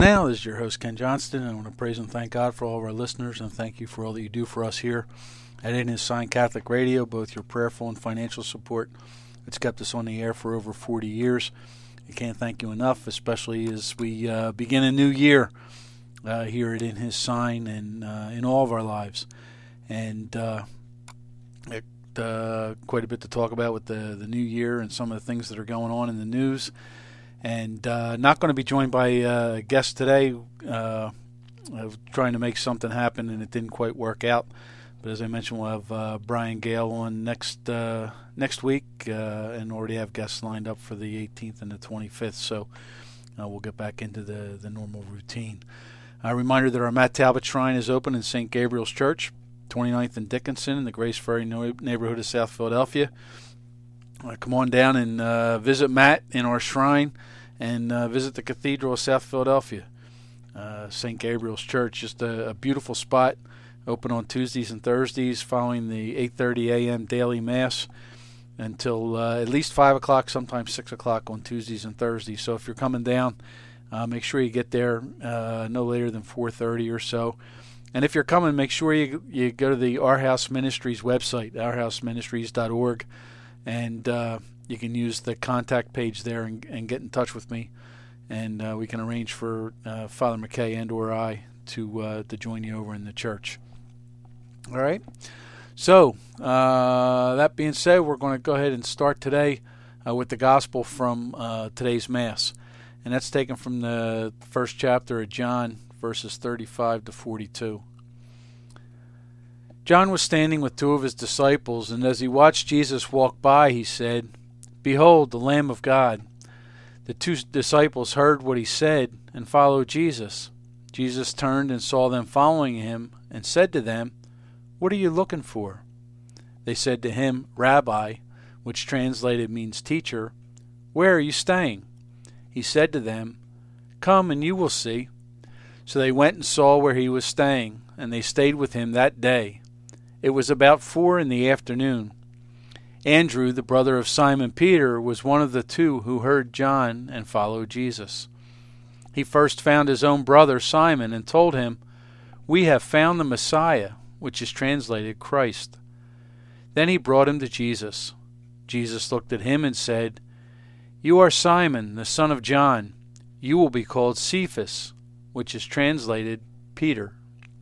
Now, this is your host, Ken Johnston, and I want to praise and thank God for all of our listeners, and thank you for all that you do for us here at In His Sign Catholic Radio, both your prayerful and financial support. It's kept us on the air for over 40 years. I can't thank you enough, especially as we begin a new year here at In His Sign and in all of our lives. And quite a bit to talk about with the new year and some of the things that are going on in the news. And not going to be joined by a guest today. I was trying to make something happen, and it didn't quite work out. But as I mentioned, we'll have Brian Gale on next week, and already have guests lined up for the 18th and the 25th. So we'll get back into the normal routine. A reminder that our Matt Talbot Shrine is open in St. Gabriel's Church, 29th and Dickinson in the Grace Ferry neighborhood of South Philadelphia. Come on down and visit Matt in our shrine and visit the Cathedral of South Philadelphia. St. Gabriel's Church, just a beautiful spot, open on Tuesdays and Thursdays following the 8:30 a.m. daily Mass until at least 5 o'clock, sometimes 6 o'clock on Tuesdays and Thursdays. So if you're coming down, make sure you get there no later than 4:30 or so. And if you're coming, make sure you go to the Our House Ministries website, ourhouseministries.org. And you can use the contact page there and get in touch with me, and we can arrange for Father McKay and or I to join you over in the church. All right. So that being said, we're going to go ahead and start today with the gospel from today's Mass, and that's taken from the first chapter of John, verses 35 to 42. John was standing with two of his disciples, and as he watched Jesus walk by, he said, "Behold, the Lamb of God." The two disciples heard what he said and followed Jesus. Jesus turned and saw them following him and said to them, "What are you looking for?" They said to him, "Rabbi," which translated means teacher, "where are you staying?" He said to them, "Come and you will see." So they went and saw where he was staying, and they stayed with him that day. It was about 4 p.m. Andrew, the brother of Simon Peter, was one of the two who heard John and followed Jesus. He first found his own brother Simon and told him, "We have found the Messiah," which is translated Christ. Then he brought him to Jesus. Jesus looked at him and said, "You are Simon, the son of John. You will be called Cephas," which is translated Peter.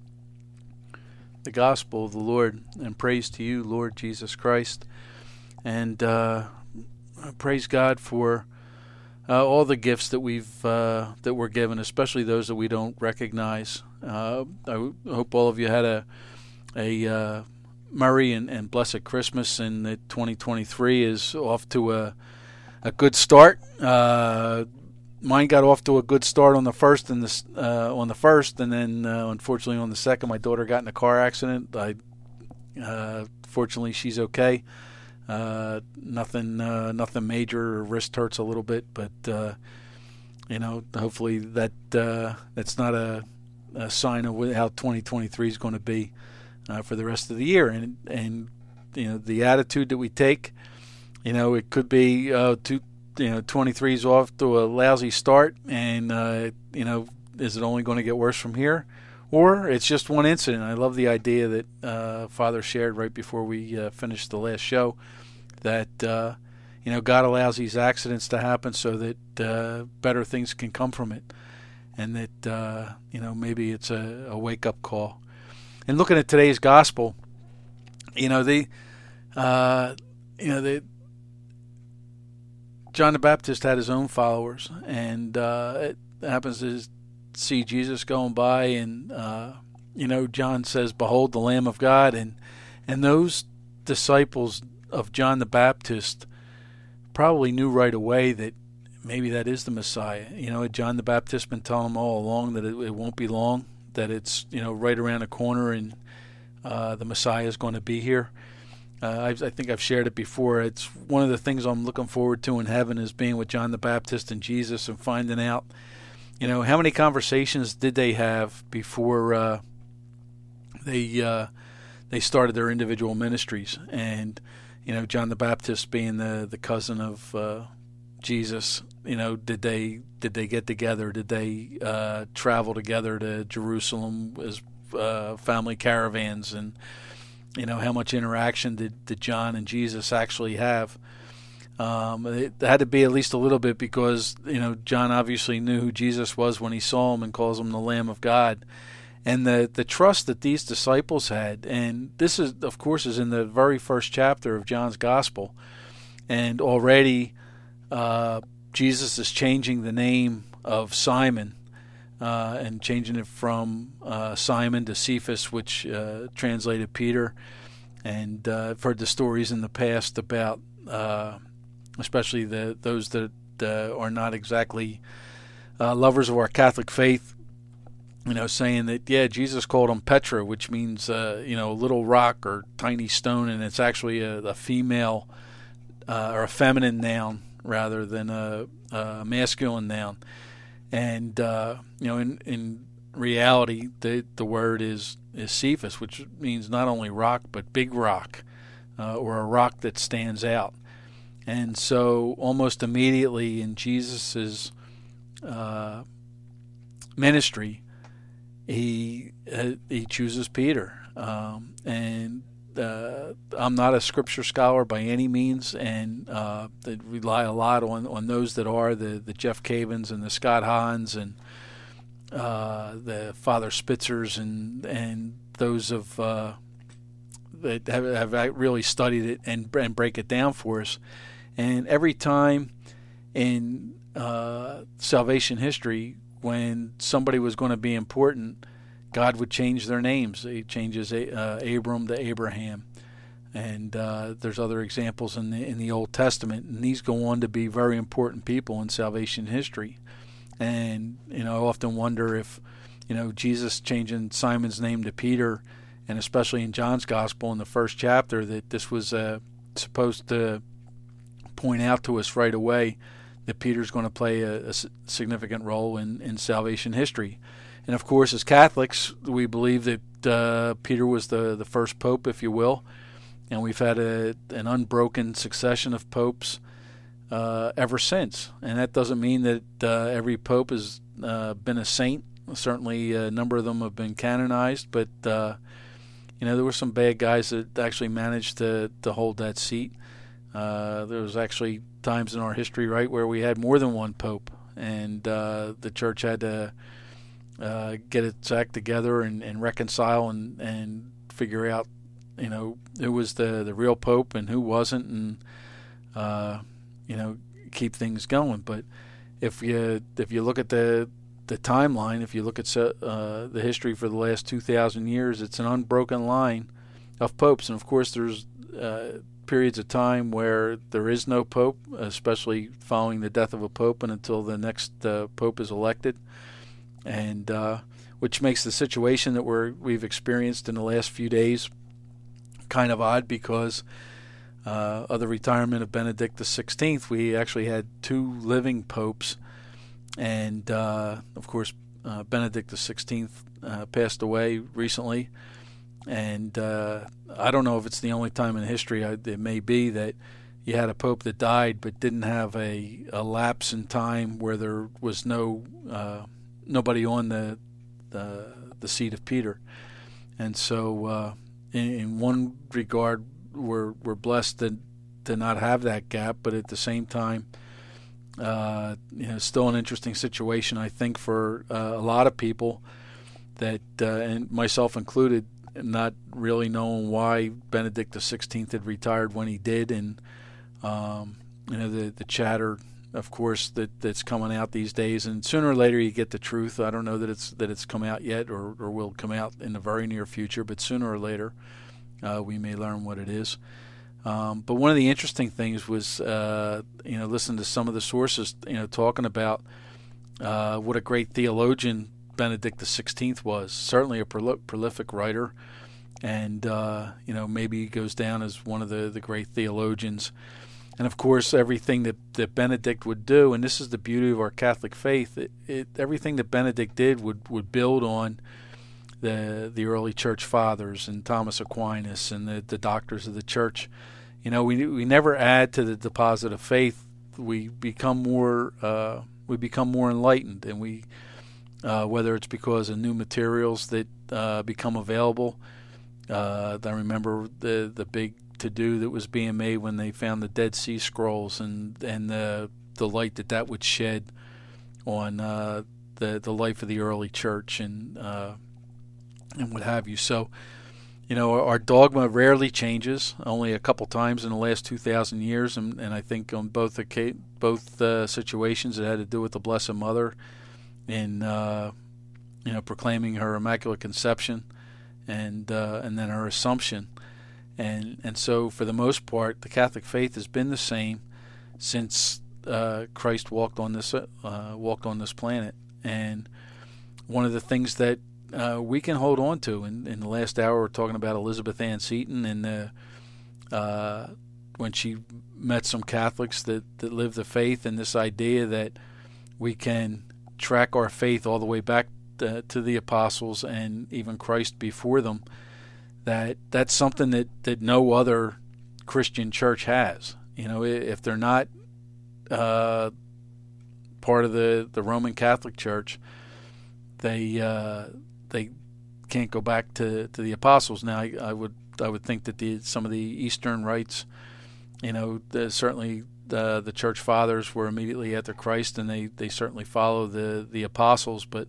The Gospel of the Lord, and praise to you, Lord Jesus Christ. And praise God for all the gifts that we're given, especially those that we don't recognize. I hope all of you had a merry and blessed Christmas, and that 2023 is off to a good start. Mine got off to a good start on the first, and then unfortunately on the second, my daughter got in a car accident. Fortunately, she's okay. Nothing major. Her wrist hurts a little bit, but hopefully that's not a sign of how 2023 is going to be for the rest of the year. And the attitude that we take, it could be 23 is off to a lousy start, and is it only going to get worse from here, or it's just one incident? I love the idea that Father shared right before we finished the last show, that God allows these accidents to happen so that better things can come from it, and that maybe it's a wake up call. And looking at today's gospel, John the Baptist had his own followers, and it happens to see Jesus going by, and John says, "Behold, the Lamb of God," and those disciples of John the Baptist probably knew right away that maybe that is the Messiah. Had John the Baptist been telling them all along that it won't be long, that it's right around the corner, and the Messiah is going to be here? I think I've shared it before. It's one of the things I'm looking forward to in heaven, is being with John the Baptist and Jesus and finding out, how many conversations did they have before they started their individual ministries. And John the Baptist being the cousin of Jesus, did they get together? Did they travel together to Jerusalem as family caravans? And how much interaction did John and Jesus actually have? It had to be at least a little bit, because John obviously knew who Jesus was when he saw him and calls him the Lamb of God. And the trust that these disciples had, and this is, of course, is in the very first chapter of John's Gospel, and already Jesus is changing the name of Simon and changing it from Simon to Cephas, which translated Peter. And I've heard the stories in the past about especially those that are not exactly lovers of our Catholic faith, saying that, Jesus called him Petra, which means, a little rock or tiny stone, and it's actually a female or a feminine noun rather than a masculine noun. And, in reality, the word is Cephas, which means not only rock, but big rock, or a rock that stands out. And so almost immediately in Jesus's ministry, he chooses Peter. And I'm not a scripture scholar by any means, and they rely a lot on those that are, the Jeff Cavins and the Scott Hahns and the Father Spitzers and those of that have really studied it and break it down for us. And every time in salvation history, when somebody was going to be important, God would change their names. He changes Abram to Abraham, and there's other examples in the Old Testament, and these go on to be very important people in salvation history. And I often wonder if Jesus changing Simon's name to Peter, and especially in John's Gospel in the first chapter, that this was supposed to point out to us right away that Peter's going to play a significant role in salvation history. And of course, as Catholics, we believe that Peter was the first pope, if you will, and we've had an unbroken succession of popes ever since. And that doesn't mean that every pope has been a saint. Certainly, a number of them have been canonized, but there were some bad guys that actually managed to hold that seat. There was actually times in our history, right, where we had more than one pope, and the church had to get its act together and reconcile and figure out, who was the real pope and who wasn't, and keep things going. But if you look at the timeline, if you look at the history for the last 2,000 years, it's an unbroken line of popes. And of course, there's periods of time where there is no pope, especially following the death of a pope and until the next pope is elected, and which makes the situation that we've experienced in the last few days kind of odd, because of the retirement of Benedict XVI, we actually had two living popes, and of course Benedict XVI passed away recently. And I don't know if it's the only time in history, it may be, that you had a pope that died but didn't have a lapse in time where there was nobody on the seat of Peter. And so in one regard, we're blessed to not have that gap, but at the same time, still an interesting situation, I think, for a lot of people that, and myself included, not really knowing why Benedict XVI had retired when he did, and the chatter, of course, that's coming out these days, and sooner or later you get the truth. I don't know that it's come out yet or will come out in the very near future, but sooner or later we may learn what it is. But one of the interesting things was listening to some of the sources talking about what a great theologian Benedict XVI was. Certainly a prolific writer, and maybe he goes down as one of the great theologians. And of course, everything that Benedict would do, and this is the beauty of our Catholic faith, everything that Benedict did would build on the early church fathers and Thomas Aquinas and the doctors of the church. We never add to the deposit of faith we become more enlightened, and we whether it's because of new materials that become available. I remember the big to-do that was being made when they found the Dead Sea Scrolls, and the light that would shed on the life of the early church, and what have you. So, our dogma rarely changes. Only a couple times in the last 2,000 years, and I think on both situations it had to do with the Blessed Mother in proclaiming her Immaculate Conception, and then her Assumption, and so for the most part, the Catholic faith has been the same since Christ walked on this planet. And one of the things that we can hold on to, in the last hour, we're talking about Elizabeth Ann Seton, and when she met some Catholics that live the faith, and this idea that we can track our faith all the way back to the apostles and even Christ before them. That's something that no other Christian church has. If they're not part of the Roman Catholic Church, they can't go back to the apostles. Now, I would think that some of the Eastern rites, certainly the church fathers were immediately after Christ, and they certainly follow the apostles. But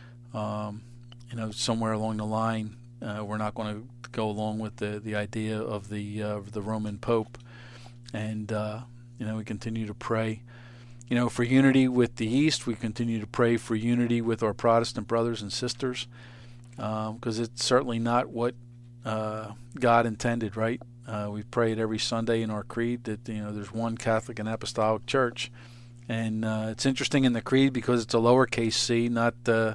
somewhere along the line, we're not going to go along with the idea of the Roman Pope, and we continue to pray, for unity with the East. We continue to pray for unity with our Protestant brothers and sisters, because it's certainly not what God intended, right? We pray it every Sunday in our creed that there's one Catholic and Apostolic Church, and it's interesting in the creed because it's a lowercase c, not the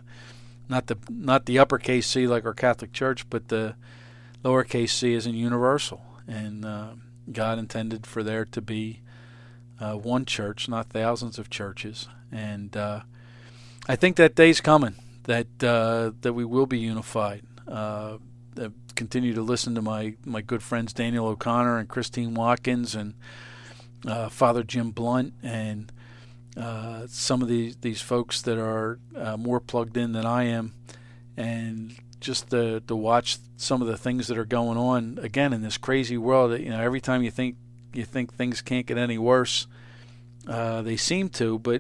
uppercase C like our Catholic Church, but the lowercase c isn't universal, and God intended for there to be one church, not thousands of churches. And I think that day's coming, that we will be unified. Continue to listen to my good friends Daniel O'Connor and Christine Watkins and Father Jim Blunt, and some of these folks that are more plugged in than I am, and just to watch some of the things that are going on again in this crazy world. Every time you think things can't get any worse, they seem to, but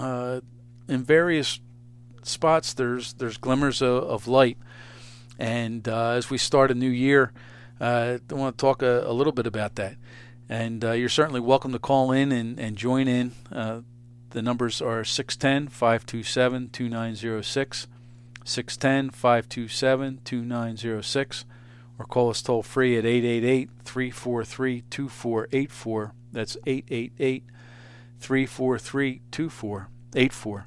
in various spots there's glimmers of light. And as we start a new year, I want to talk a little bit about that. And you're certainly welcome to call in and join in. The numbers are 610-527-2906, 610-527-2906, or call us toll free at 888-343-2484. That's 888-343-2484.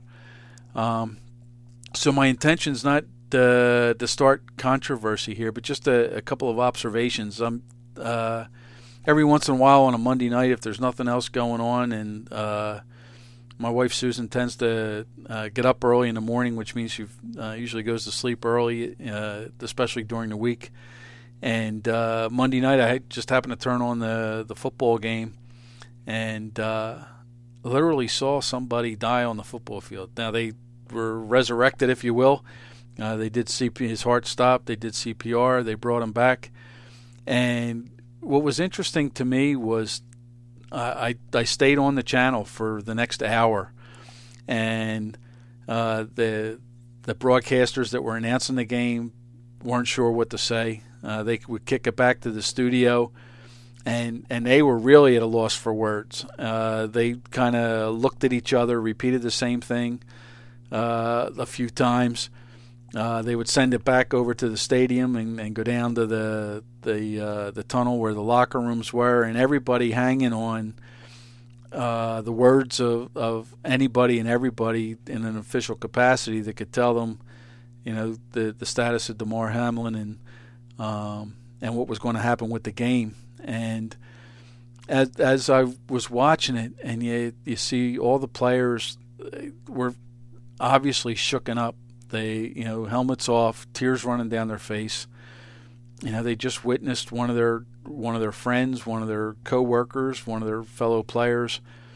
So my intention is not to start controversy here, but just a couple of observations. Every once in a while on a Monday night, if there's nothing else going on, and my wife Susan tends to get up early in the morning, which means she usually goes to sleep early, especially during the week. And Monday night, I just happened to turn on the football game, and literally saw somebody die on the football field. Now, they were resurrected, if you will. They did his heart stopped. They did CPR. They brought him back. And what was interesting to me was I stayed on the channel for the next hour, and the broadcasters that were announcing the game weren't sure what to say. They would kick it back to the studio, and they were really at a loss for words. They kind of looked at each other, repeated the same thing a few times. They would send it back over to the stadium and go down to the tunnel where the locker rooms were, and everybody hanging on the words of anybody and everybody in an official capacity that could tell them, the status of Damar Hamlin and what was going to happen with the game. And as I was watching it, and you see all the players were obviously shooken up. They, helmets off, tears running down their face. They just witnessed one of their friends, one of their co-workers, one of their fellow players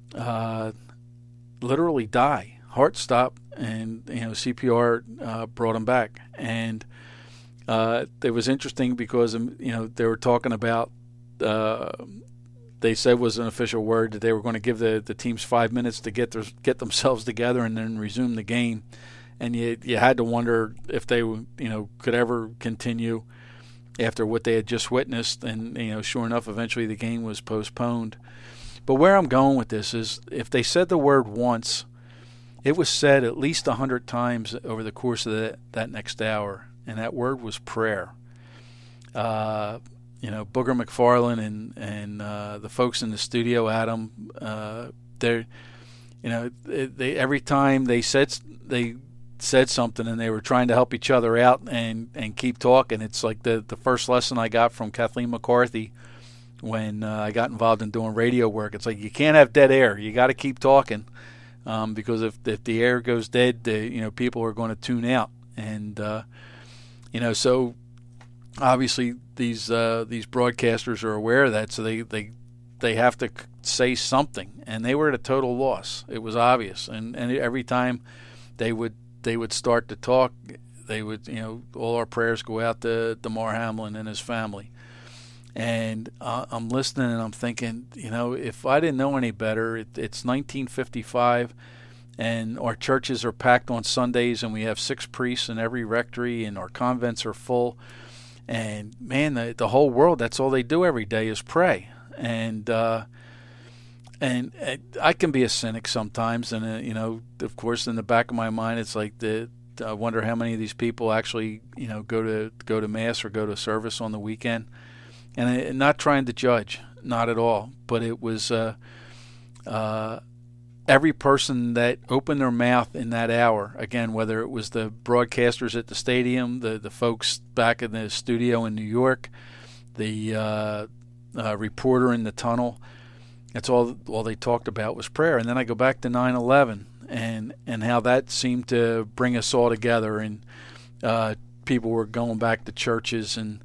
literally die, heart stop, and CPR brought him back. And it was interesting because they were talking about. They said was an official word that they were going to give the teams 5 minutes to get themselves together and then resume the game. And you had to wonder if they could ever continue after what they had just witnessed. And sure enough, eventually the game was postponed. But where I'm going with this is, if they said the word once, it was said at least 100 times over the course of that next hour, and that word was prayer. Booger McFarland and the folks in the studio, Adam, they every time they said something and they were trying to help each other out and keep talking. It's like the first lesson I got from Kathleen McCarthy when I got involved in doing radio work. It's like, you can't have dead air. You got to keep talking, because if the air goes dead, people are going to tune out. And so obviously these broadcasters are aware of that, so they have to say something, and they were at a total loss. It was obvious, and every time they would start to talk, they would all our prayers go out to Damar Hamlin and his family. And I'm listening and I'm thinking, if I didn't know any better, it's 1955, and our churches are packed on Sundays, and we have 6 priests in every rectory, and our convents are full. And man, the whole world, that's all they do every day is pray. And I can be a cynic sometimes, and of course, in the back of my mind, it's like I wonder how many of these people actually go to mass or go to service on the weekend. And not trying to judge, not at all, but it was every person that opened their mouth in that hour, again, whether it was the broadcasters at the stadium, the folks back in the studio in New York, the reporter in the tunnel, that's all they talked about was prayer. And then I go back to 9/11 and how that seemed to bring us all together, and people were going back to churches, and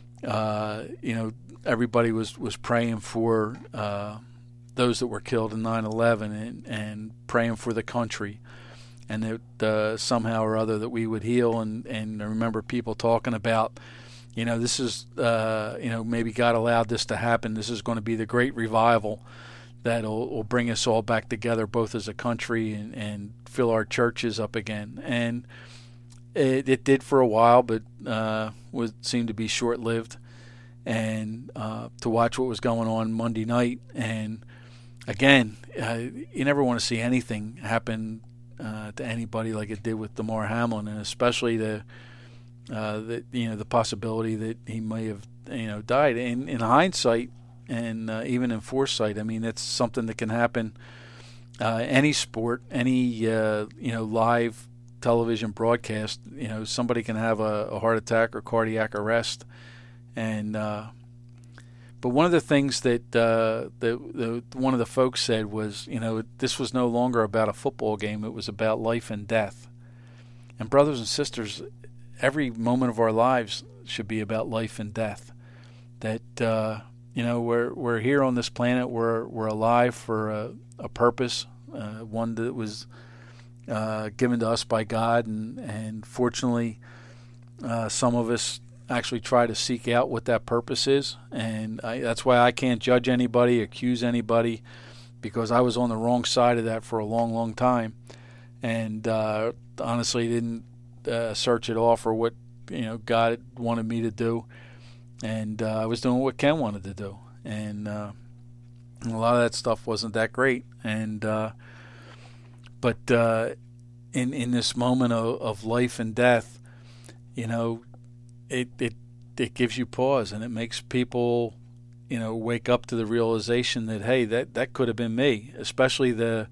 everybody was praying for those that were killed in 9/11 and praying for the country, and that somehow or other that we would heal. And I remember people talking about, this is, maybe God allowed this to happen. This is going to be the great revival that will bring us all back together, both as a country and fill our churches up again. And it did for a while, but seemed to be short-lived. And to watch what was going on Monday night, and again, you never want to see anything happen to anybody like it did with Damar Hamlin, and especially the possibility that he may have died. In hindsight, and even in foresight, I mean, it's something that can happen. Any sport, any live television broadcast, somebody can have a heart attack or cardiac arrest. And but one of the things that one of the folks said was, this was no longer about a football game; it was about life and death. And brothers and sisters, every moment of our lives should be about life and death. That we're here on this planet. We're alive for a purpose, one that was given to us by God, and fortunately, some of us actually try to seek out what that purpose is, and that's why I can't judge anybody, accuse anybody, because I was on the wrong side of that for a long, long time, and honestly didn't search at all for what God wanted me to do, and I was doing what Ken wanted to do, and a lot of that stuff wasn't that great, and but in this moment of life and death, it gives you pause, and it makes people, wake up to the realization that, hey, that could have been me, especially the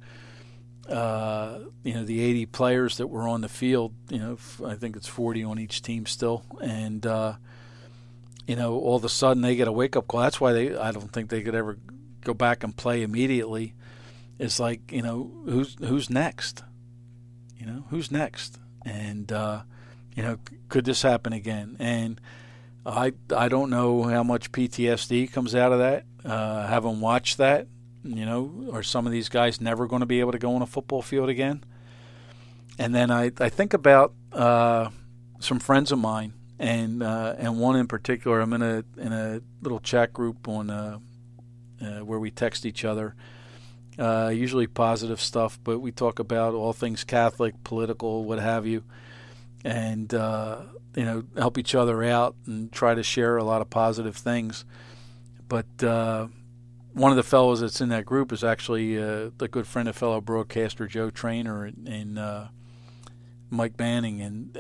80 players that were on the field. I think it's 40 on each team still, and all of a sudden they get a wake up call. That's why I don't think they could ever go back and play immediately. It's like, who's next? Who's next? And could this happen again? And I don't know how much PTSD comes out of that. Haven't watched that. Are some of these guys never going to be able to go on a football field again? And then I think about some friends of mine, and one in particular. I'm in a little chat group on where we text each other, usually positive stuff, but we talk about all things Catholic, political, what have you, and help each other out and try to share a lot of positive things. But one of the fellows that's in that group is actually a good friend of fellow broadcaster Joe Trainer and Mike Manning, and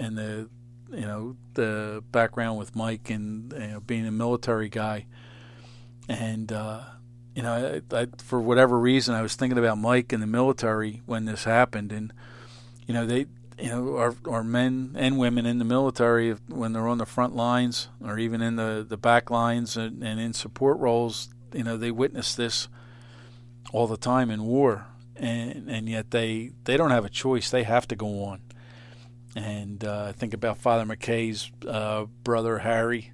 the background with Mike and being a military guy. And I, for whatever reason, I was thinking about Mike and the military when this happened, and they our men and women in the military, when they're on the front lines or even in the back lines and in support roles, they witness this all the time in war, and yet they don't have a choice. They have to go on. And I think about Father McKay's brother Harry,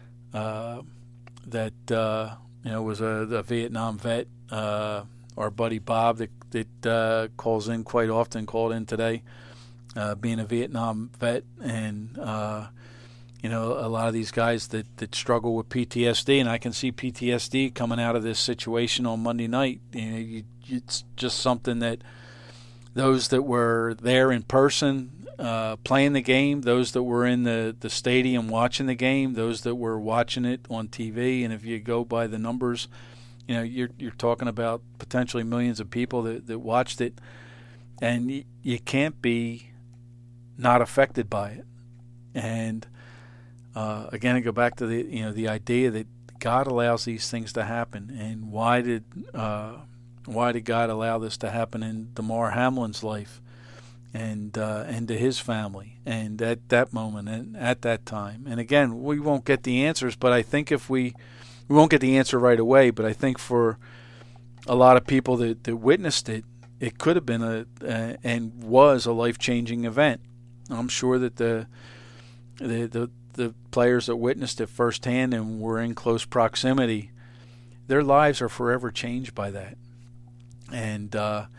that was a Vietnam vet. Our buddy Bob that calls in quite often, called in today, being a Vietnam vet, and a lot of these guys that struggle with PTSD, and I can see PTSD coming out of this situation on Monday night. It's just something that those that were there in person, playing the game, those that were in the stadium watching the game, those that were watching it on TV, and if you go by the numbers, you're talking about potentially millions of people that watched it, and you can't be not affected by it. And again, I go back to the idea that God allows these things to happen, and why did God allow this to happen in Damar Hamlin's life, and to his family, and at that moment and at that time? And again, we won't get the answers, but I think if we won't get the answer right away, but I think for a lot of people that witnessed it, it could have been and was a life-changing event. I'm sure that the players that witnessed it firsthand and were in close proximity, their lives are forever changed by that. And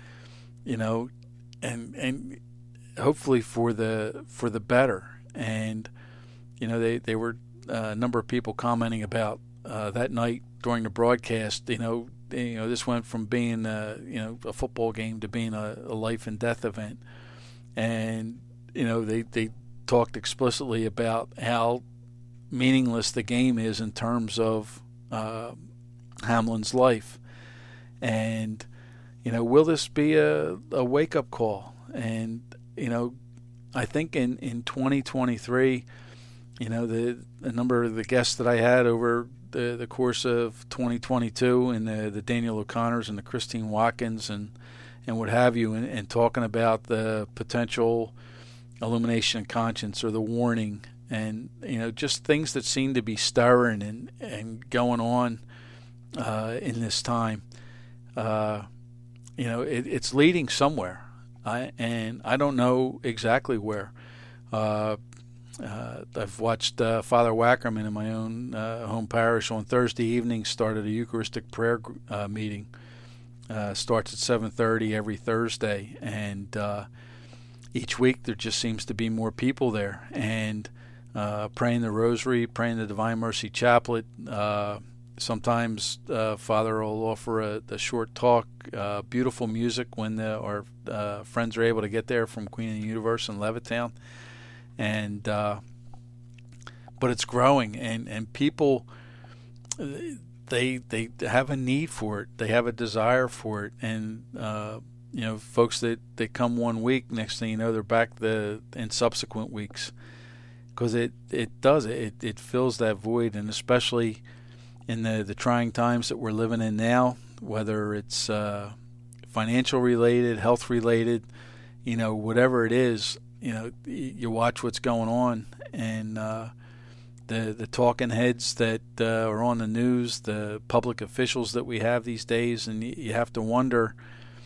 and hopefully for the better. And they were a number of people commenting about that night during the broadcast. This went from being a football game to being a life and death event, and they talked explicitly about how meaningless the game is in terms of Hamlin's life. And will this be a wake-up call? And I think in 2023, the number of the guests that I had over the course of 2022, and the Daniel O'Connors and the Christine Watkins and what have you, and talking about the potential illumination of conscience or the warning, and just things that seem to be stirring and going on in this time. It's leading somewhere, and I don't know exactly where. I've watched Father Wackerman in my own home parish on Thursday evening started a Eucharistic prayer meeting. Starts at 7:30 every Thursday, and each week there just seems to be more people there, and praying the Rosary, praying the Divine Mercy Chaplet. Sometimes Father will offer a short talk, beautiful music when our friends are able to get there from Queen of the Universe in Levittown. And but it's growing, and people, they have a need for it, they have a desire for it, and folks that come one week, next thing you know, they're back in subsequent weeks, because it fills that void. And especially in the trying times that we're living in now, whether it's financial related, health related, whatever it is, you watch what's going on, and the talking heads that are on the news, the public officials that we have these days, and you have to wonder,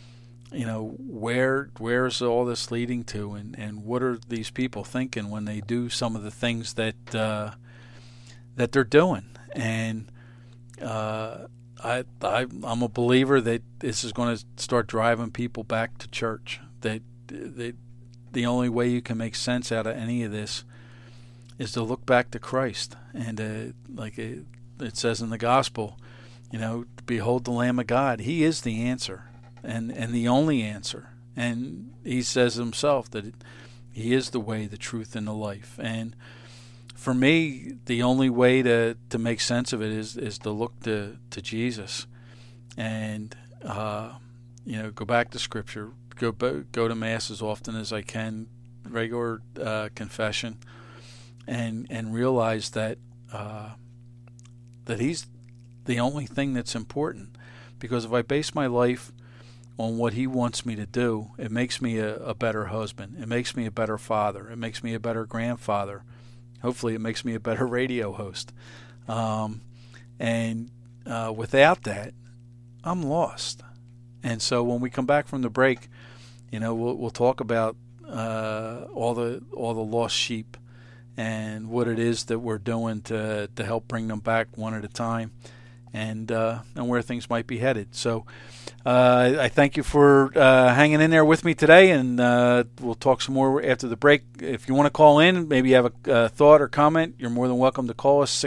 where's all this leading to, and what are these people thinking when they do some of the things that they're doing. And I'm a believer that this is going to start driving people back to church. That the only way you can make sense out of any of this is to look back to Christ, and it says in the gospel, behold the Lamb of God. He is the answer, and the only answer. And he says himself that he is the way, the truth, and the life. And for me, the only way to make sense of it is to look to Jesus, and go back to Scripture, go to Mass as often as I can, regular confession, and realize that he's the only thing that's important. Because if I base my life on what he wants me to do, it makes me a better husband. It makes me a better father. It makes me a better grandfather. Hopefully it makes me a better radio host. And without that, I'm lost. And so when we come back from the break, we'll talk about all the lost sheep and what it is that we're doing to help bring them back one at a time, and where things might be headed. So I thank you for hanging in there with me today, and we'll talk some more after the break. If you want to call in, maybe you have a thought or comment, you're more than welcome to call us,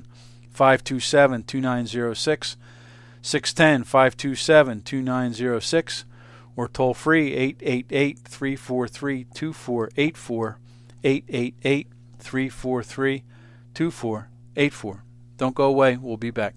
610-527-2906, 610-527-2906, or toll free 888-343-2484, 888-343-2484. Don't go away. We'll be back.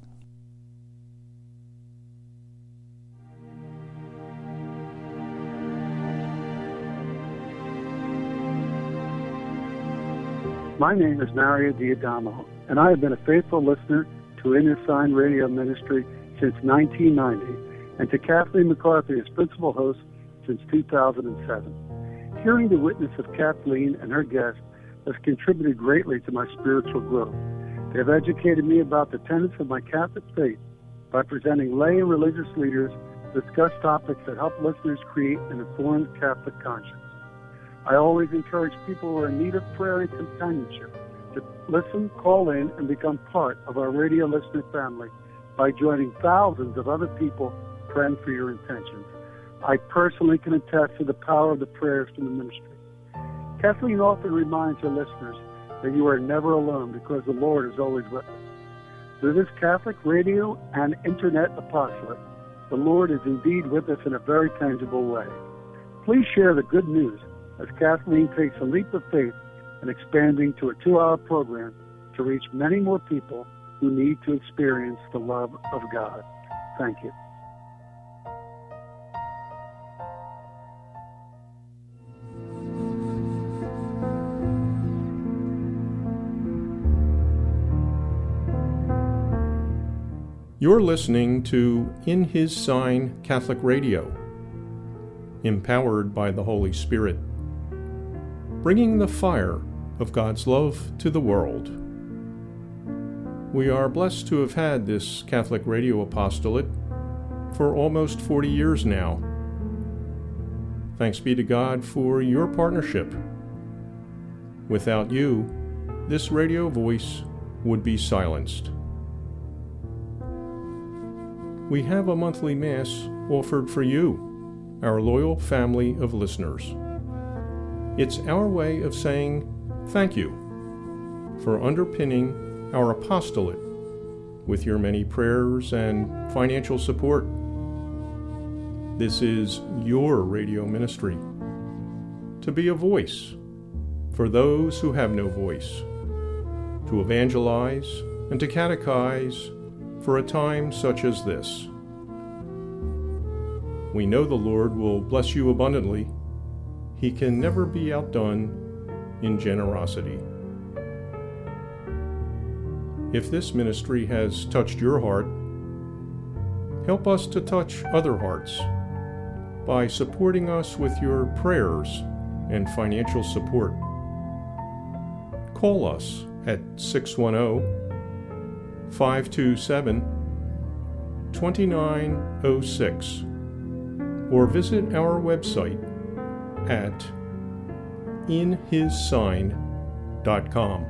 My name is Mario D'Adamo, and I have been a faithful listener to In His Sign Radio Ministry since 1990, and to Kathleen McCarthy as principal host since 2007. Hearing the witness of Kathleen and her guests has contributed greatly to my spiritual growth. They have educated me about the tenets of my Catholic faith by presenting lay and religious leaders to discuss topics that help listeners create an informed Catholic conscience. I always encourage people who are in need of prayer and companionship to listen, call in, and become part of our radio listener family by joining thousands of other people praying for your intentions. I personally can attest to the power of the prayers from the ministry. Kathleen often reminds her listeners that you are never alone because the Lord is always with us. Through this Catholic radio and internet apostolate, the Lord is indeed with us in a very tangible way. Please share the good news as Kathleen takes a leap of faith in expanding to a 2-hour program to reach many more people who need to experience the love of God. Thank you. You're listening to In His Sign Catholic Radio, empowered by the Holy Spirit, bringing the fire of God's love to the world. We are blessed to have had this Catholic radio apostolate for almost 40 years now. Thanks be to God for your partnership. Without you, this radio voice would be silenced. We have a monthly Mass offered for you, our loyal family of listeners. It's our way of saying thank you for underpinning our apostolate with your many prayers and financial support. This is your radio ministry, to be a voice for those who have no voice, to evangelize and to catechize for a time such as this. We know the Lord will bless you abundantly. He can never be outdone in generosity. If this ministry has touched your heart, help us to touch other hearts by supporting us with your prayers and financial support. Call us at 610-527-2906 or visit our website at inhissign.com.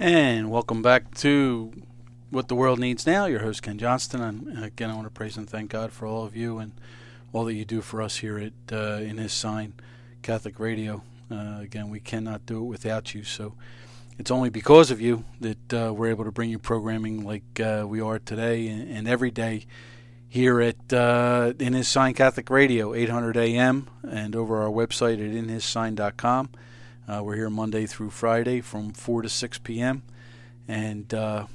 And welcome back to What the World Needs Now. Your host, Ken Johnston. And again, I want to praise and thank God for all of you and all that you do for us here at In His Sign Catholic Radio. Again, we cannot do it without you. So it's only because of you that we're able to bring you programming like we are today and every day here at In His Sign Catholic Radio, 800 AM, and over our website at inhissign.com. We're here Monday through Friday from 4 to 6 p.m. And,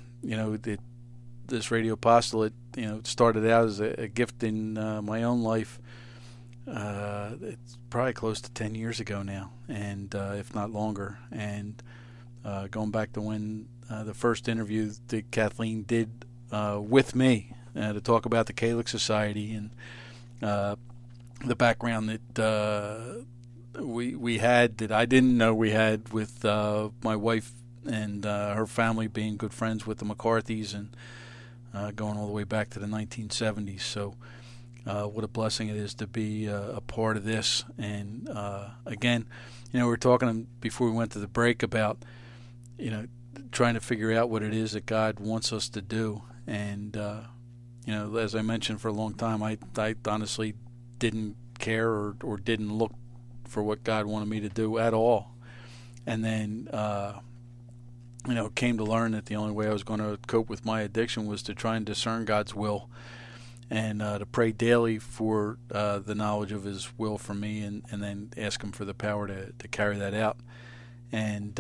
this radio apostolate, started out as a gift in my own life. It's probably close to 10 years ago now, and if not longer. And going back to when the first interview that Kathleen did with me to talk about the Catholic Society and the background that we had that I didn't know we had with my wife and her family being good friends with the McCarthys and going all the way back to the 1970s. So what a blessing it is to be a part of this. And again, we were talking before we went to the break about trying to figure out what it is that God wants us to do. And as I mentioned, for a long time, I honestly didn't care or didn't look for what God wanted me to do at all. And then came to learn that the only way I was going to cope with my addiction was to try and discern God's will and to pray daily for the knowledge of His will for me, and then ask Him for the power to carry that out. And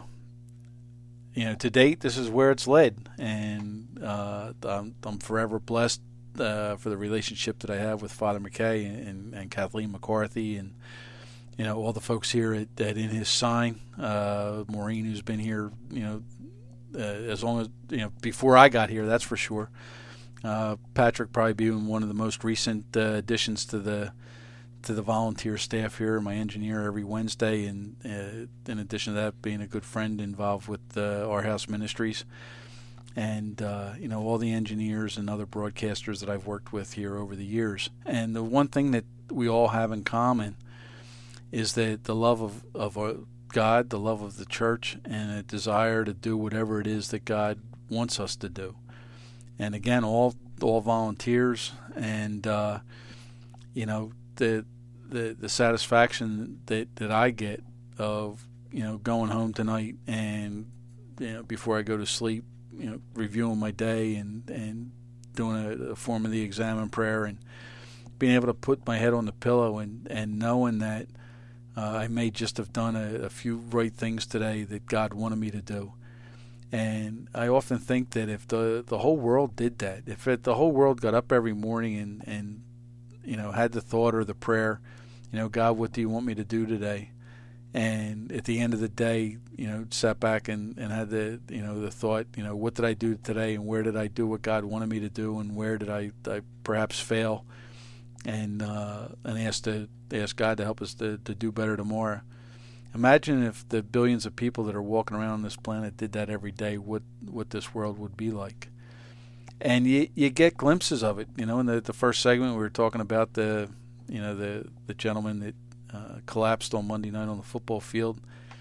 to date, this is where it's led, and I'm forever blessed for the relationship that I have with Father McKay and Kathleen McCarthy, and all the folks here at In His Sign. Maureen, who's been here, as long as before I got here, that's for sure. Patrick probably being one of the most recent additions to the volunteer staff here. My engineer every Wednesday, and in addition to that, being a good friend involved with Our House Ministries, and all the engineers and other broadcasters that I've worked with here over the years. And the one thing that we all have in common is that the love of God, the love of the church, and a desire to do whatever it is that God wants us to do. And again, all volunteers, and the satisfaction that I get of going home tonight and before I go to sleep, reviewing my day and doing a form of the exam and prayer, and being able to put my head on the pillow and knowing that I may just have done a few right things today that God wanted me to do. And I often think that if the whole world did that, if the whole world got up every morning and had the thought or the prayer, God, what do you want me to do today? And at the end of the day, sat back and had the thought, what did I do today, and where did I do what God wanted me to do, and where did I perhaps fail? And ask God to help us to do better tomorrow. Imagine if the billions of people that are walking around on this planet did that every day, what this world would be like. And you get glimpses of it. In the first segment we were talking about the gentleman that collapsed on Monday night on the football field,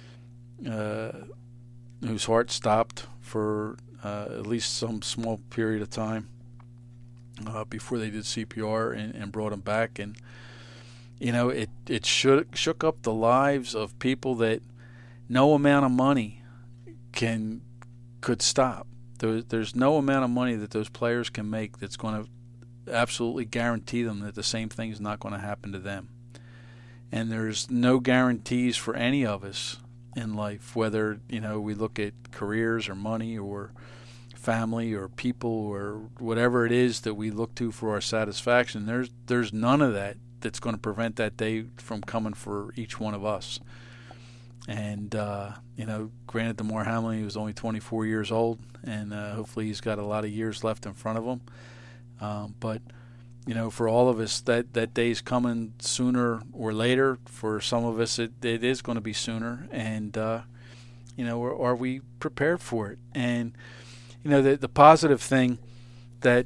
whose heart stopped for at least some small period of time before they did CPR and brought him back. And it shook up the lives of people that no amount of money could stop. There's no amount of money that those players can make that's going to absolutely guarantee them that the same thing is not going to happen to them. And there's no guarantees for any of us in life, whether we look at careers or money or family or people or whatever it is that we look to for our satisfaction. There's none of that that's going to prevent that day from coming for each one of us. And granted, Damar Hamlin, he was only 24 years old, and hopefully he's got a lot of years left in front of him. But for all of us, that day's coming sooner or later. For some of us, it is going to be sooner. And are we prepared for it? And the positive thing that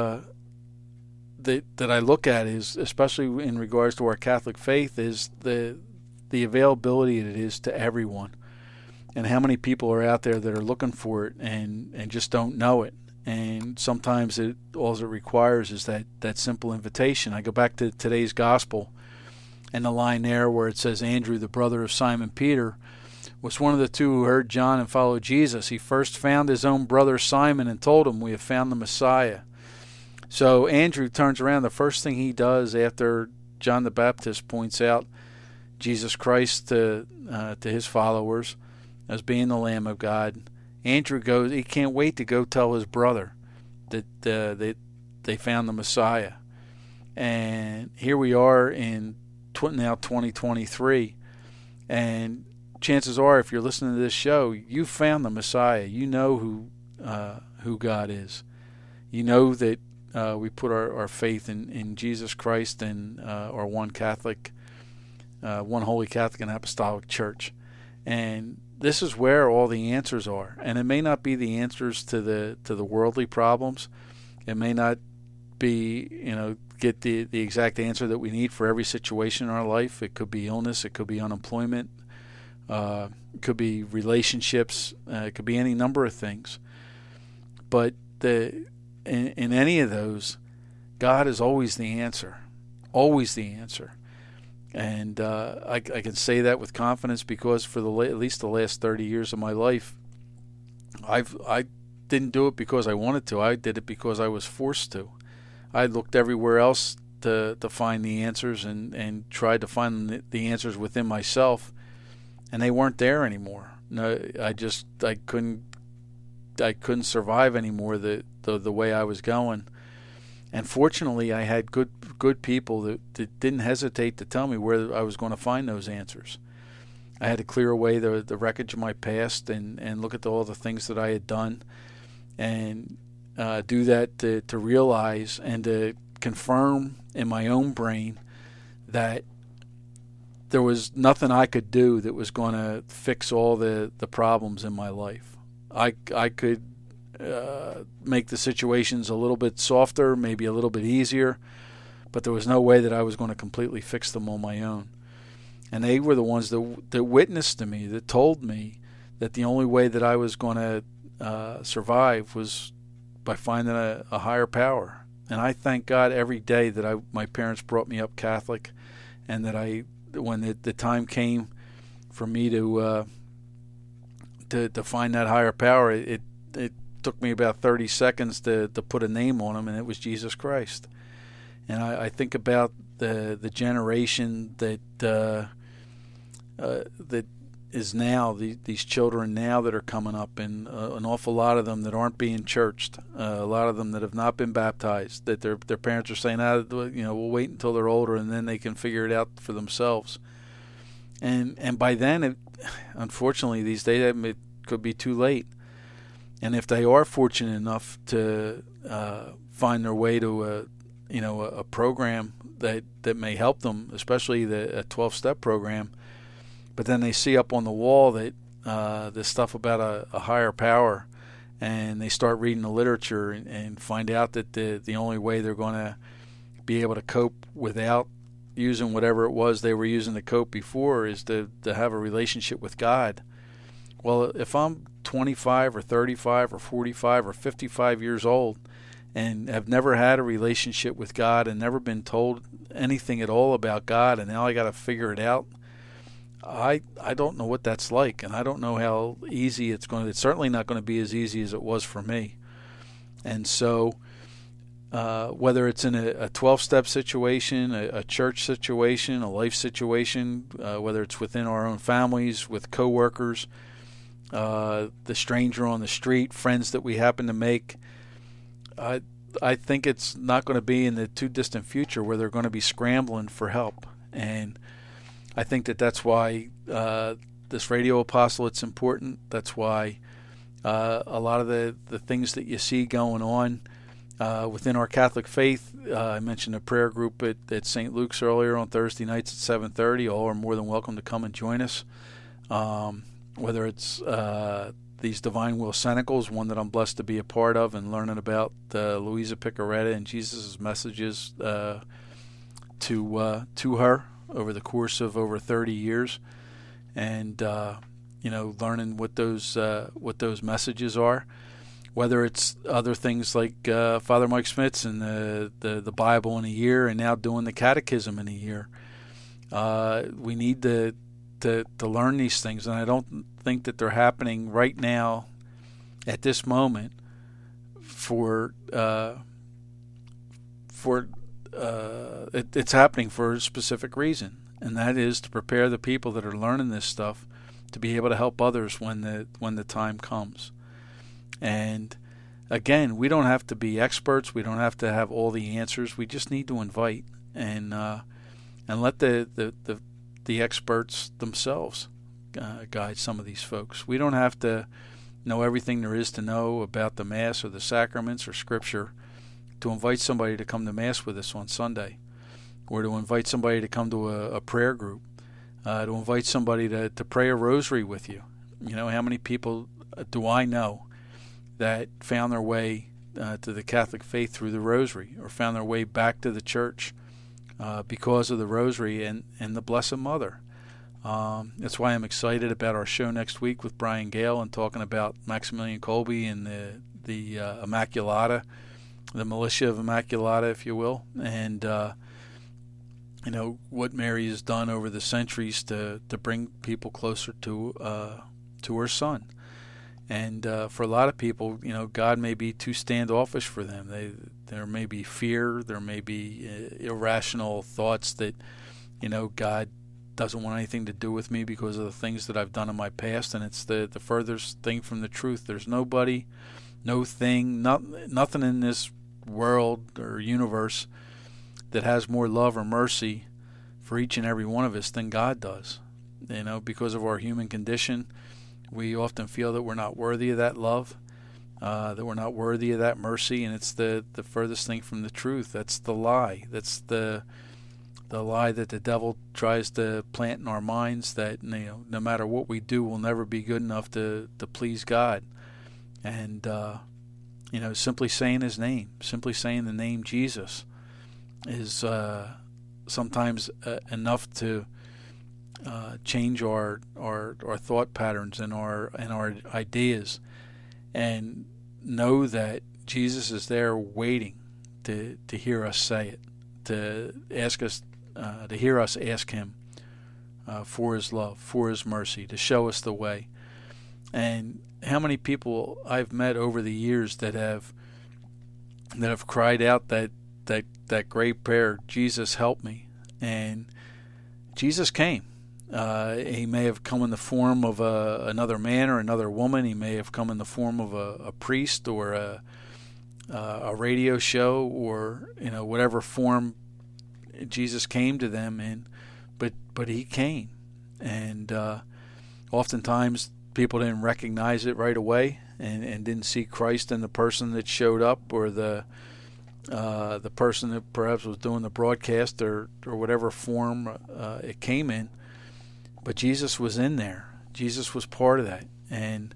I look at is, especially in regards to our Catholic faith, is the availability that it is to everyone. And how many people are out there that are looking for it and just don't know it. And sometimes all it requires is that simple invitation. I go back to today's gospel and the line there where it says Andrew, the brother of Simon Peter, was one of the two who heard John and followed Jesus. He first found his own brother Simon and told him, "We have found the Messiah." So Andrew turns around. The first thing he does after John the Baptist points out Jesus Christ to his followers as being the Lamb of God, Andrew goes, he can't wait to go tell his brother that they found the Messiah. And here we are in now 2023, and chances are, if you're listening to this show, you found the Messiah. You know who God is. You know that we put our faith in Jesus Christ and our one Holy Catholic and Apostolic Church. And this is where all the answers are. And it may not be the answers to the worldly problems. It may not be, get the exact answer that we need for every situation in our life. It could be illness. It could be unemployment. It could be relationships. It could be any number of things. But in any of those, God is always the answer. Always the answer. And I can say that with confidence because for at least the last 30 years of my life, I didn't do it because I wanted to. I did it because I was forced to. I looked everywhere else to find the answers and tried to find the answers within myself, and they weren't there anymore. No, I couldn't survive anymore the way I was going. And fortunately, I had good people that didn't hesitate to tell me where I was going to find those answers. I had to clear away the wreckage of my past and look at all the things that I had done and do that to realize and to confirm in my own brain that there was nothing I could do that was going to fix all the problems in my life. I could make the situations a little bit softer, maybe a little bit easier, but there was no way that I was going to completely fix them on my own. And they were the ones that witnessed to me, that told me that the only way that I was going to survive was by finding a higher power. And I thank God every day that my parents brought me up Catholic, and that when the time came for me to find that higher power, it took me about 30 seconds to put a name on him, and it was Jesus Christ. And I think about the generation that is now, these children now that are coming up, and an awful lot of them that aren't being churched, a lot of them that have not been baptized, that their parents are saying, we'll wait until they're older and then they can figure it out for themselves. And by then, unfortunately, these days, it could be too late. And if they are fortunate enough to find their way to a program that may help them, especially a 12-step program, but then they see up on the wall that this stuff about a higher power, and they start reading the literature and find out that the only way they're going to be able to cope without using whatever it was they were using to cope before is to have a relationship with God. Well, if I'm 25 or 35 or 45 or 55 years old and have never had a relationship with God and never been told anything at all about God, and now I got to figure it out, I don't know what that's like, and I don't know how easy it's certainly not going to be as easy as it was for me. And so whether it's in a 12-step situation, a church situation, a life situation, whether it's within our own families, with coworkers, the stranger on the street, friends that we happen to make, I think it's not going to be in the too distant future where they're going to be scrambling for help. And I think that's why this radio apostolate's important. That's why a lot of the things that you see going on within our Catholic faith, I mentioned a prayer group at St. Luke's earlier on Thursday nights at 7:30. All are more than welcome to come and join us. Whether it's these Divine Will Cenacles, one that I'm blessed to be a part of, and learning about Louisa Piccarreta and Jesus' messages to her over the course of over 30 years. And, learning what those messages are. Whether it's other things like Father Mike Schmitz and the Bible in a year, and now doing the Catechism in a year. We need to learn these things, and I don't think that they're happening right now at this moment it's happening for a specific reason, and that is to prepare the people that are learning this stuff to be able to help others when the time comes. And again, we don't have to be experts. We don't have to have all the answers. We just need to invite and let the experts themselves guide some of these folks. We don't have to know everything there is to know about the Mass or the sacraments or Scripture to invite somebody to come to Mass with us on Sunday, or to invite somebody to come to a prayer group, to invite somebody to pray a rosary with you. How many people do I know that found their way to the Catholic faith through the rosary, or found their way back to the church because of the rosary and the Blessed Mother? That's why I'm excited about our show next week with Brian Gale and talking about Maximilian Kolbe and the Immaculata, the militia of Immaculata, if you will, and what Mary has done over the centuries to bring people closer to her Son. And for a lot of people, God may be too standoffish for them. There may be fear, there may be irrational thoughts that, God doesn't want anything to do with me because of the things that I've done in my past, and it's the furthest thing from the truth. There's nobody, no thing, nothing in this world or universe that has more love or mercy for each and every one of us than God does. Because of our human condition, we often feel that we're not worthy of that love, that we're not worthy of that mercy, and it's the furthest thing from the truth. That's the lie. That's the lie that the devil tries to plant in our minds, that no matter what we do, we'll never be good enough to please God. And simply saying His name, simply saying the name Jesus, is sometimes enough to change our thought patterns and our ideas, and know that Jesus is there waiting to hear us say it, to ask us, to hear us ask Him for His love, for His mercy, to show us the way. And how many people I've met over the years that have cried out that great prayer, Jesus help me, and Jesus came. He may have come in the form of another man or another woman. He may have come in the form of a priest or a radio show, or whatever form Jesus came to them in. But He came, and oftentimes people didn't recognize it right away, and didn't see Christ in the person that showed up, or the person that perhaps was doing the broadcast, or whatever form it came in. But Jesus was in there. Jesus was part of that. And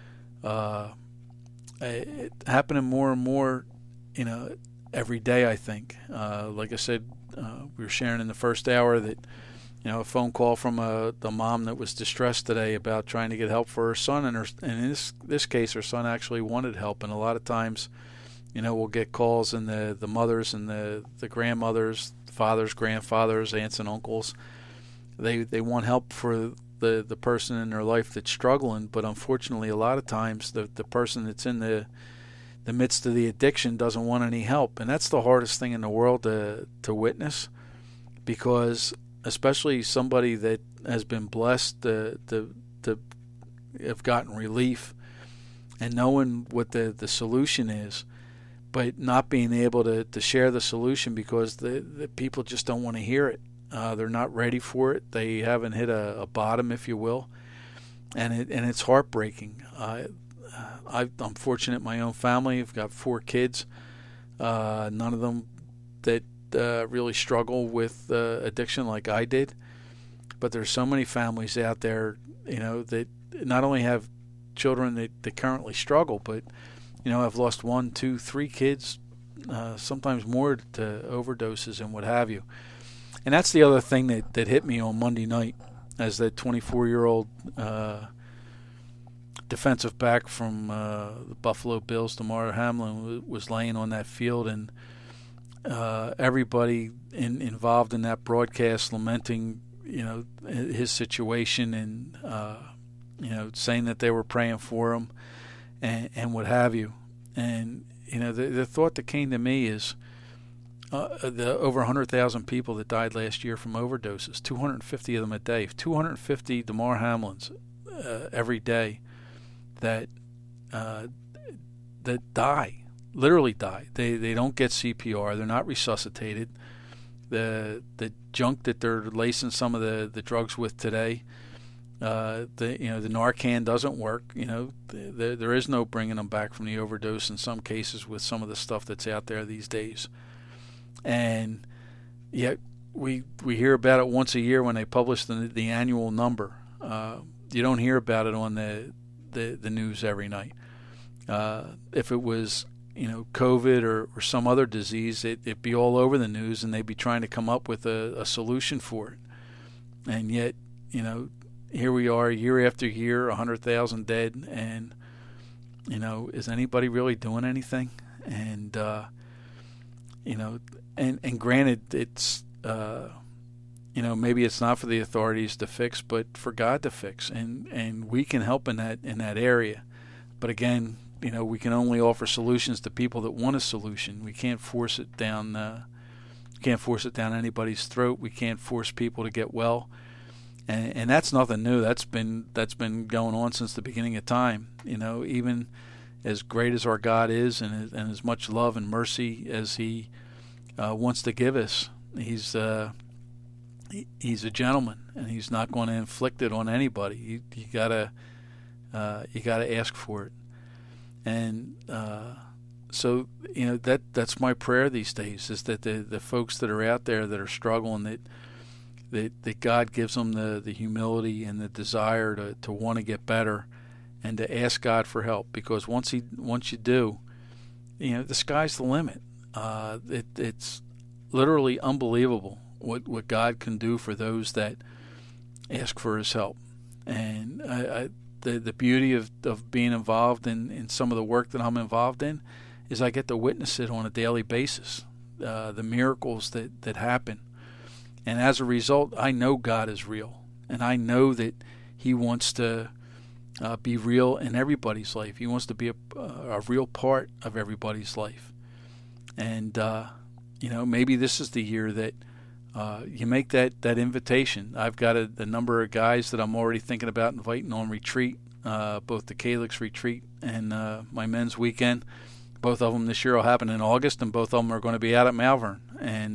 it happening more and more, every day, I think. Like I said, we were sharing in the first hour that, a phone call from the mom that was distressed today about trying to get help for her son. And in this case, her son actually wanted help. And a lot of times, we'll get calls, and the mothers and the grandmothers, fathers, grandfathers, aunts and uncles, they want help for the person in their life that's struggling, but unfortunately a lot of times the person that's in the midst of the addiction doesn't want any help. And that's the hardest thing in the world to witness, because especially somebody that has been blessed to have gotten relief and knowing what the solution is, but not being able to share the solution because the people just don't want to hear it. They're not ready for it. They haven't hit a bottom, if you will, and it's heartbreaking. I'm fortunate in my own family. I've got 4 kids. None of them that really struggle with addiction like I did. But there's so many families out there, that not only have children that currently struggle, but I've lost 1, 2, 3 kids, sometimes more, to overdoses and what have you. And that's the other thing that hit me on Monday night, as that 24-year-old defensive back from the Buffalo Bills, Damar Hamlin, was laying on that field, and everybody involved in that broadcast lamenting, his situation, and saying that they were praying for him, and what have you. And the thought that came to me is the over 100,000 people that died last year from overdoses, 250 of them a day, 250 Damar Hamlins every day that die, literally die. They don't get CPR. They're not resuscitated. The junk that they're lacing some of the drugs with today, the Narcan doesn't work. There is no bringing them back from the overdose in some cases with some of the stuff that's out there these days. And yet we hear about it once a year when they publish the annual number. You don't hear about it on the news every night. If it was COVID or some other disease, it'd be all over the news, and they'd be trying to come up with a solution for it. And yet, here we are year after year, 100,000 dead, and is anybody really doing anything? And and granted, it's maybe it's not for the authorities to fix, but for God to fix, and we can help in that area. But again, we can only offer solutions to people that want a solution. We can't force it down. Anybody's throat. We can't force people to get well, and that's nothing new. That's been going on since the beginning of time. Even as great as our God is, and as much love and mercy as He wants to give us, He's a gentleman, and He's not going to inflict it on anybody. You gotta ask for it. And so that's my prayer these days, is that the folks that are out there that are struggling, that God gives them the humility and the desire to want to get better, and to ask God for help, because once you do, the sky's the limit. It's literally unbelievable what God can do for those that ask for His help. And the beauty of being involved in some of the work that I'm involved in is I get to witness it on a daily basis, the miracles that happen. And as a result, I know God is real, and I know that He wants to be real in everybody's life. He wants to be a real part of everybody's life. And maybe this is the year that you make that invitation. I've got a number of guys that I'm already thinking about inviting on retreat, both the Calyx retreat and my men's weekend. Both of them this year will happen in August, and both of them are going to be out at Malvern. And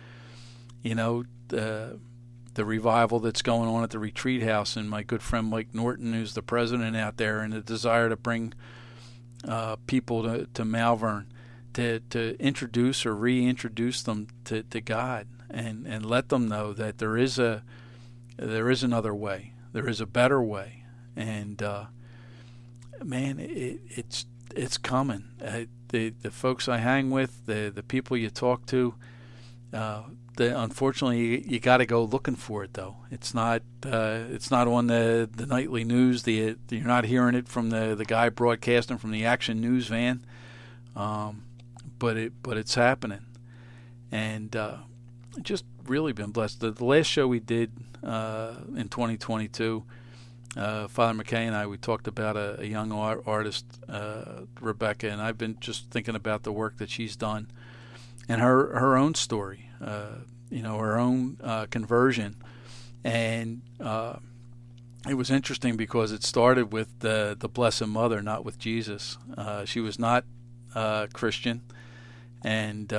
the revival that's going on at the retreat house, and my good friend Mike Norton, who's the president out there, and the desire to bring people to Malvern to introduce or reintroduce them to God, and let them know that there is another way, there is a better way, and man, it's coming. The folks I hang with, the people you talk to, unfortunately you got to go looking for it, though. It's not on the nightly news. You're not hearing it from the guy broadcasting from the Action News van, but it's happening, and just really been blessed. The last show we did in 2022, Father McKay and I, we talked about a young artist, Rebecca, and I've been just thinking about the work that she's done and her own story, her own conversion. And it was interesting because it started with the Blessed Mother, not with Jesus. She was not Christian, and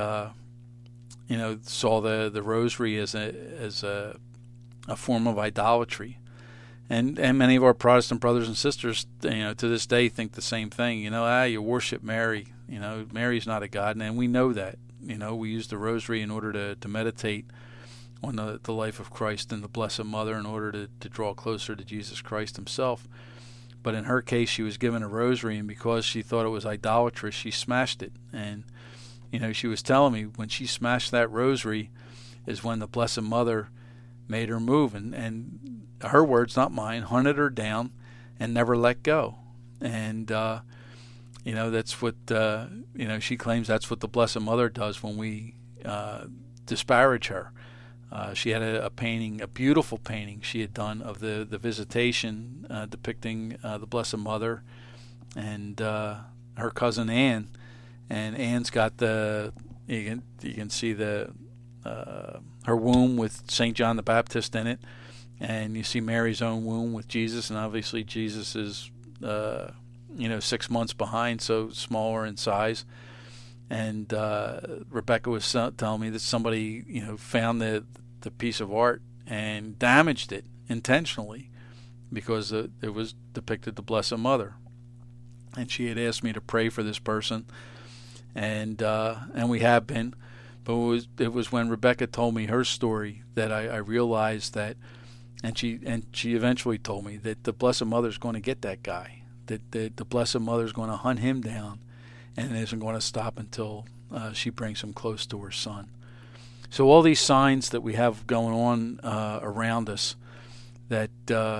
saw the rosary as a form of idolatry. And many of our Protestant brothers and sisters, to this day, think the same thing. You worship Mary. Mary's not a god, and we know that. We use the rosary in order to meditate on the life of Christ and the Blessed Mother in order to draw closer to Jesus Christ Himself. But in her case, she was given a rosary, and because she thought it was idolatrous, she smashed it. And she was telling me when she smashed that rosary is when the Blessed Mother made her move, and her words, not mine, hunted her down and never let go. And, that's what, she claims that's what the Blessed Mother does when we disparage her. She had a painting, a beautiful painting she had done of the Visitation, depicting the Blessed Mother and her cousin Anne. And Anne's got you can see her womb with St. John the Baptist in it, and you see Mary's own womb with Jesus, and obviously Jesus is 6 months behind, so smaller in size. And Rebecca was telling me that somebody found the piece of art and damaged it intentionally because it was depicted the Blessed Mother, and she had asked me to pray for this person, and we have been. But it was when Rebecca told me her story that I realized that, and she eventually told me that the Blessed Mother is going to get that guy, that the Blessed Mother is going to hunt him down, and it isn't going to stop until she brings him close to her Son. So all these signs that we have going on around us that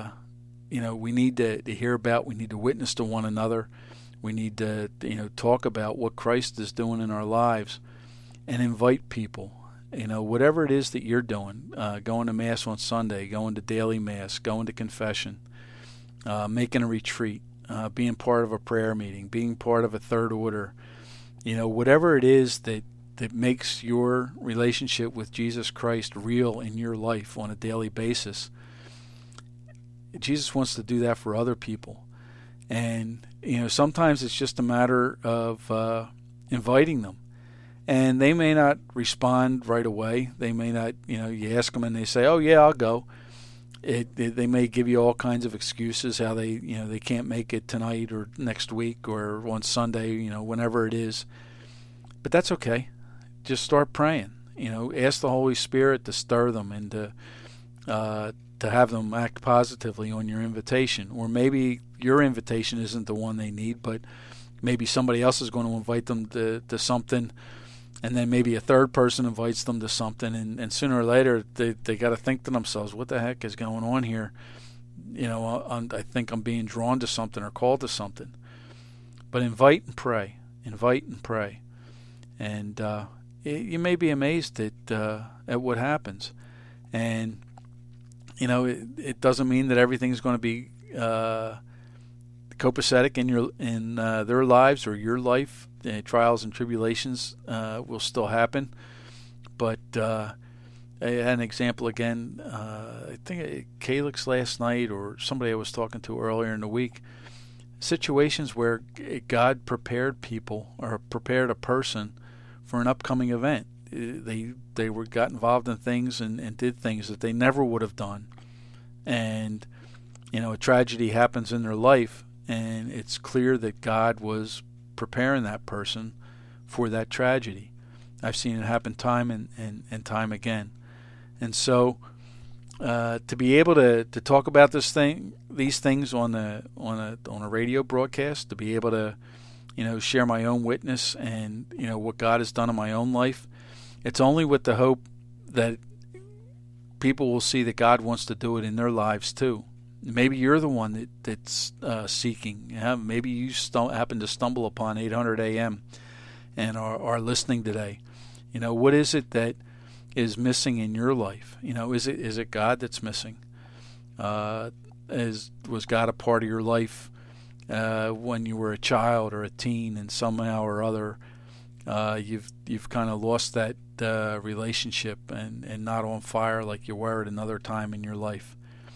we need to hear about, we need to witness to one another, we need to talk about what Christ is doing in our lives, and invite people. Whatever it is that you're doing, going to Mass on Sunday, going to daily Mass, going to confession, making a retreat, being part of a prayer meeting, being part of a third order, whatever it is that makes your relationship with Jesus Christ real in your life on a daily basis. Jesus wants to do that for other people. And, sometimes it's just a matter of inviting them. And they may not respond right away. They may not, you ask them and they say, oh, yeah, I'll go. They may give you all kinds of excuses how they can't make it tonight or next week or on Sunday, whenever it is. But that's okay. Just start praying. Ask the Holy Spirit to stir them and to have them act positively on your invitation. Or maybe your invitation isn't the one they need, but maybe somebody else is going to invite them to something, and then maybe a third person invites them to something, and sooner or later they got to think to themselves, what the heck is going on here? I think I'm being drawn to something or called to something. But invite and pray. And you may be amazed at what happens. And, it doesn't mean that everything's going to be copacetic in their lives or your life. Trials and tribulations will still happen. But I had an example again, I think Calix last night or somebody I was talking to earlier in the week, situations where God prepared people or prepared a person for an upcoming event. They got involved in things and did things that they never would have done. And, a tragedy happens in their life, and it's clear that God was preparing that person for that tragedy. I've seen it happen time and time again. And so to be able to talk about these things on a radio broadcast, to be able to share my own witness and what God has done in my own life, it's only with the hope that people will see that God wants to do it in their lives too. Maybe you're the one that's seeking. Maybe you happen to stumble upon 800 AM and are listening today. What is it that is missing in your life? Is it God that's missing? Was God a part of your life when you were a child or a teen, and somehow or other you've kind of lost that relationship and not on fire like you were at another time in your life?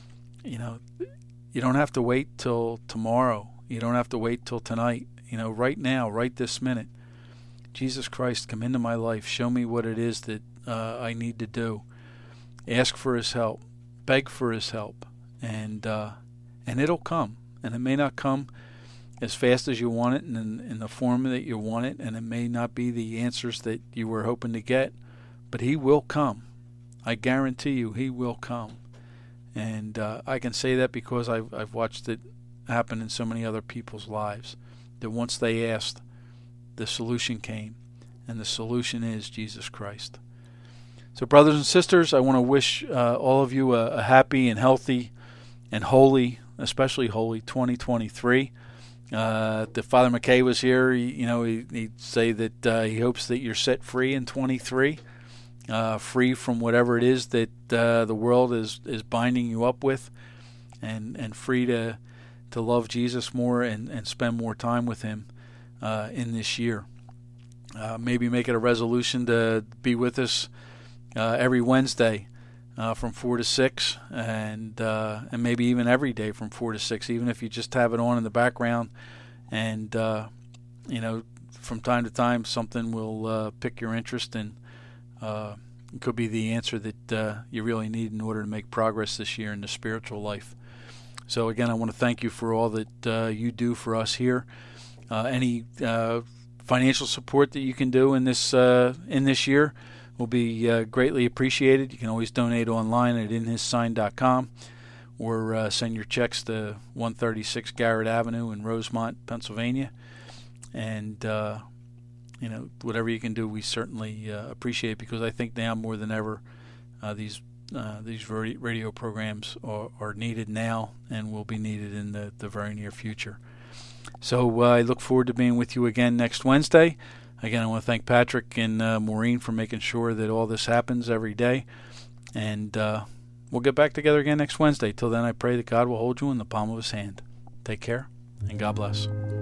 You don't have to wait till tomorrow. You don't have to wait till tonight. Right now, right this minute, Jesus Christ, come into my life. Show me what it is that I need to do. Ask for His help. Beg for His help. And it'll come. And it may not come as fast as you want it and in the form that you want it. And it may not be the answers that you were hoping to get. But He will come. I guarantee you He will come. And I can say that because I've watched it happen in so many other people's lives, that once they asked, the solution came, and the solution is Jesus Christ. So brothers and sisters, I want to wish all of you a happy and healthy and holy, especially holy, 2023. If Father McKay was here, he'd say that he hopes that you're set free in 23, free from whatever it is that the world is binding you up with, and free to love Jesus more and spend more time with him in this year. Maybe make it a resolution to be with us every Wednesday from 4 to 6, and maybe even every day from 4 to 6, even if you just have it on in the background. And, from time to time something will pick your interest, and it could be the answer that you really need in order to make progress this year in the spiritual life. So again, I want to thank you for all that you do for us here. Any financial support that you can do in this year will be greatly appreciated. You can always donate online at inhissign.com, or send your checks to 136 Garrett Avenue in Rosemont, Pennsylvania. And whatever you can do, we certainly appreciate, because I think now more than ever these radio programs are needed now and will be needed in the very near future. So I look forward to being with you again next Wednesday. Again, I want to thank Patrick and Maureen for making sure that all this happens every day. And we'll get back together again next Wednesday. Till then, I pray that God will hold you in the palm of his hand. Take care, and God bless.